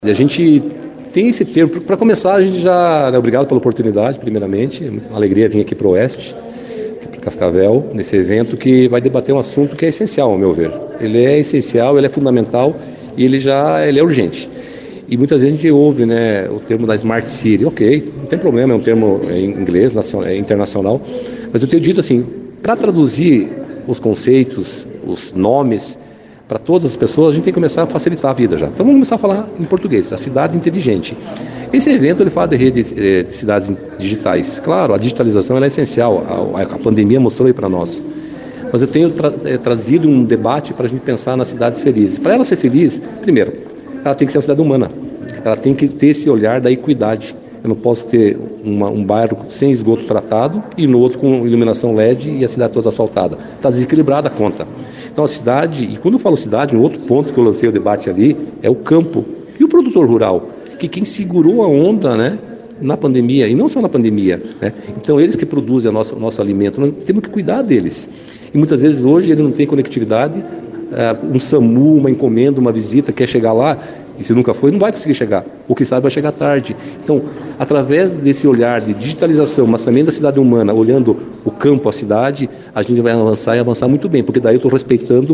A gente tem esse termo, para começar a gente já, obrigado pela oportunidade, primeiramente, é uma alegria vir aqui para o Oeste, para Cascavel, nesse evento que vai debater um assunto que é essencial, ao meu ver. Ele é essencial, ele é fundamental e ele é urgente. E muitas vezes a gente ouve, né, o termo da Smart City, ok, não tem problema, é um termo em inglês, internacional, mas eu tenho dito assim, para traduzir os conceitos, os nomes, para todas as pessoas, a gente tem que começar a facilitar a vida já. Então vamos começar a falar em português, a cidade inteligente. Esse evento ele fala de redes de cidades digitais. Claro, a digitalização ela é essencial, a pandemia mostrou aí para nós. Mas eu tenho trazido um debate para a gente pensar nas cidades felizes. Para ela ser feliz, primeiro, ela tem que ser uma cidade humana. Ela tem que ter esse olhar da equidade. Eu não posso ter um bairro sem esgoto tratado e no outro com iluminação LED e a cidade toda asfaltada. Está desequilibrada a conta. Então a cidade, e quando eu falo cidade, um outro ponto que eu lancei o debate ali é o campo e o produtor rural, que quem segurou a onda, né, na pandemia, e não só na pandemia, né? Então eles que produzem o nosso alimento, nós temos que cuidar deles. E muitas vezes hoje ele não tem conectividade, um SAMU, uma encomenda, uma visita, quer chegar lá, e se nunca foi, não vai conseguir chegar, ou quem sabe vai chegar tarde. Então, através desse olhar de digitalização, mas também da cidade humana, olhando o campo, a cidade, a gente vai avançar e avançar muito bem, porque daí eu estou respeitando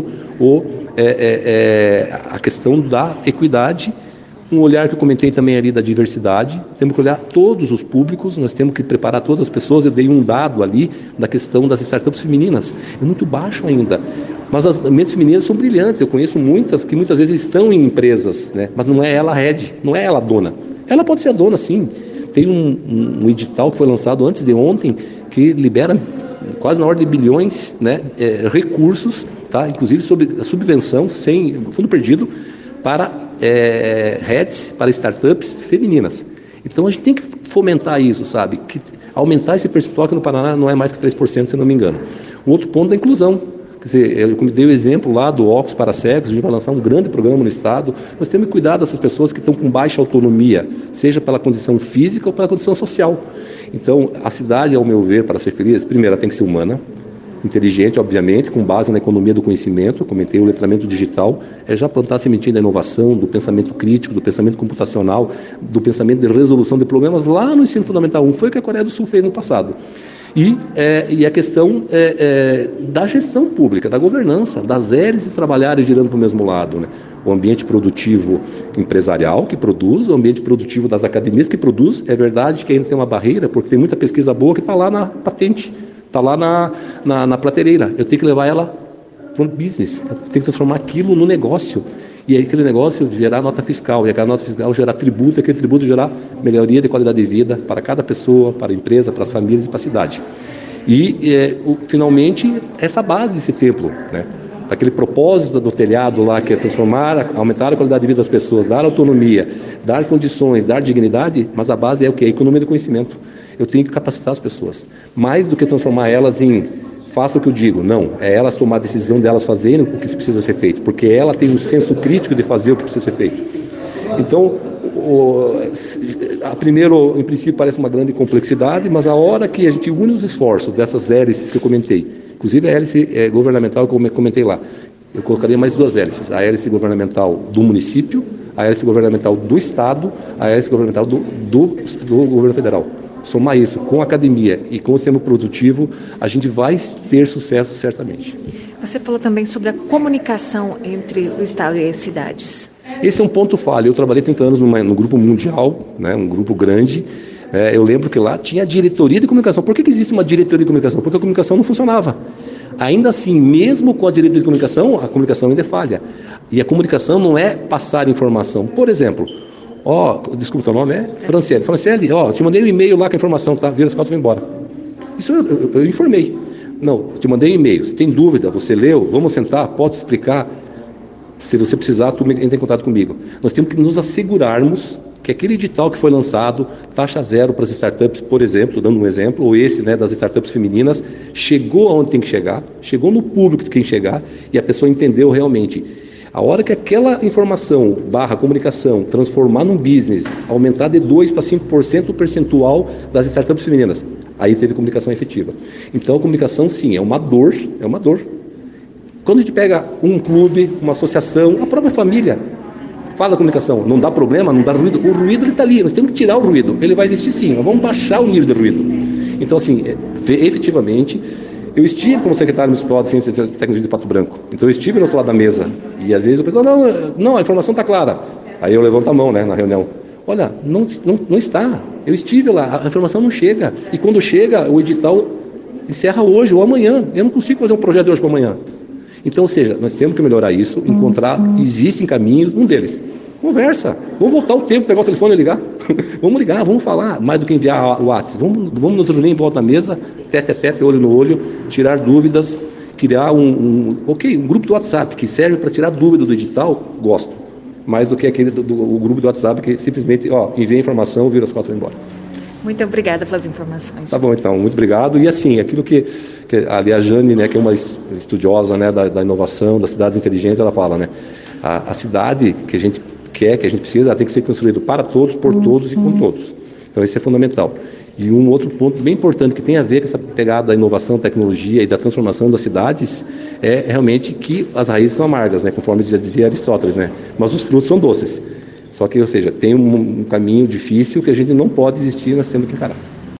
a questão da equidade, um olhar que eu comentei também ali da diversidade. Temos que olhar todos os públicos, nós temos que preparar todas as pessoas. Eu dei um dado ali da questão das startups femininas, é muito baixo ainda, mas as mentes femininas são brilhantes. Eu conheço muitas que muitas vezes estão em empresas, né? Mas não é ela a head, não é ela a dona. Ela pode ser a dona, sim. Tem um edital que foi lançado antes de ontem que libera quase na ordem de bilhões, né, recursos, tá? Inclusive sobre a subvenção, sem fundo perdido, para heads, para startups femininas. Então a gente tem que fomentar isso, sabe? Aumentar esse percentual, que no Paraná não é mais que 3%, se não me engano. O outro ponto da inclusão. Quer dizer, eu dei o exemplo lá do óculos para cegos, a gente vai lançar um grande programa no Estado. Nós temos que cuidar dessas pessoas que estão com baixa autonomia, seja pela condição física ou pela condição social. Então, a cidade, ao meu ver, para ser feliz, primeiro, ela tem que ser humana, inteligente, obviamente, com base na economia do conhecimento. Eu comentei o letramento digital, é já plantar a sementinha da inovação, do pensamento crítico, do pensamento computacional, do pensamento de resolução de problemas lá no ensino fundamental 1. Foi o que a Coreia do Sul fez no passado. E a questão da gestão pública, da governança, das hélices trabalharem girando para o mesmo lado, né? O ambiente produtivo empresarial que produz, o ambiente produtivo das academias que produz. É verdade que ainda tem uma barreira, porque tem muita pesquisa boa que está lá na patente, está lá na prateleira. Eu tenho que levar ela para um business, eu tenho que transformar aquilo no negócio. E aí aquele negócio gerar nota fiscal, e aquela nota fiscal gerar tributo, e aquele tributo gerar melhoria de qualidade de vida para cada pessoa, para a empresa, para as famílias e para a cidade. Finalmente, essa base desse templo, né? Aquele propósito do telhado lá, que é transformar, aumentar a qualidade de vida das pessoas, dar autonomia, dar condições, dar dignidade, mas a base é o quê? A economia do conhecimento. Eu tenho que capacitar as pessoas, mais do que transformar elas em faça o que eu digo. Não, é elas tomar a decisão delas fazerem o que precisa ser feito, porque ela tem um senso crítico de fazer o que precisa ser feito. Então, primeiro, em princípio, parece uma grande complexidade, mas a hora que a gente une os esforços dessas hélices que eu comentei, inclusive a hélice governamental que eu comentei lá, eu colocaria mais duas hélices: a hélice governamental do município, a hélice governamental do Estado, a hélice governamental do governo federal. Somar isso com a academia e com o sistema produtivo, a gente vai ter sucesso certamente. Você falou também sobre a comunicação entre o Estado e as cidades. Esse é um ponto falho. Eu trabalhei 30 anos no grupo mundial, né, um grupo grande. Eu lembro que lá tinha a diretoria de comunicação. Por que existe uma diretoria de comunicação? Porque a comunicação não funcionava. Ainda assim, mesmo com a diretoria de comunicação, a comunicação ainda é falha. E a comunicação não é passar informação. Por exemplo, desculpa, teu nome é? Franciele. Franciele, te mandei um e-mail lá com a informação, tá? Vira as costas e vai embora. Isso eu informei. Não, te mandei um e-mail. Se tem dúvida, você leu, vamos sentar, posso explicar. Se você precisar, tu entra em contato comigo. Nós temos que nos assegurarmos que aquele edital que foi lançado, taxa zero para as startups, por exemplo, dando um exemplo, ou esse, né, das startups femininas, chegou aonde tem que chegar, chegou no público que tem que chegar, e a pessoa entendeu realmente. A hora que aquela informação / comunicação transformar num business, aumentar de 2% para 5% o percentual das startups femininas, aí teve comunicação efetiva. Então a comunicação, sim, é uma dor. Quando a gente pega um clube, uma associação, a própria família, fala da comunicação, não dá problema, não dá ruído. O ruído ele está ali, nós temos que tirar o ruído. Ele vai existir sim, mas vamos baixar o nível de ruído. Então, assim, efetivamente, eu estive como secretário municipal de Ciência e Tecnologia de Pato Branco. Então, eu estive no outro lado da mesa. E às vezes eu penso, não, a informação está clara. Aí eu levanto a mão, né, na reunião. Olha, não está. Eu estive lá, a informação não chega. E quando chega, o edital encerra hoje ou amanhã. Eu não consigo fazer um projeto de hoje para amanhã. Então, ou seja, nós temos que melhorar isso, encontrar, existem caminhos, um deles, conversa. Vamos voltar o tempo, pegar o telefone e ligar. Vamos ligar, vamos falar, mais do que enviar o WhatsApp. Vamos nos reunir em volta da mesa, teste a teste, olho no olho, tirar dúvidas, criar um grupo do WhatsApp que serve para tirar dúvida do edital, gosto. Mais do que aquele o grupo do WhatsApp que simplesmente envia informação, vira as costas e vai embora. Muito obrigada pelas informações. Tá bom, então, muito obrigado. E assim, aquilo que ali a Jane, né, que é uma estudiosa, né, da inovação, das cidades inteligentes, ela fala, né, a cidade que a gente quer, que a gente precisa, ela tem que ser construída para todos, por todos e com todos. Então, isso é fundamental. E um outro ponto bem importante que tem a ver com essa pegada da inovação, tecnologia e da transformação das cidades é realmente que as raízes são amargas, né, conforme já dizia Aristóteles, né, mas os frutos são doces. Só que, ou seja, tem um caminho difícil que a gente não pode desistir, nós temos que encarar.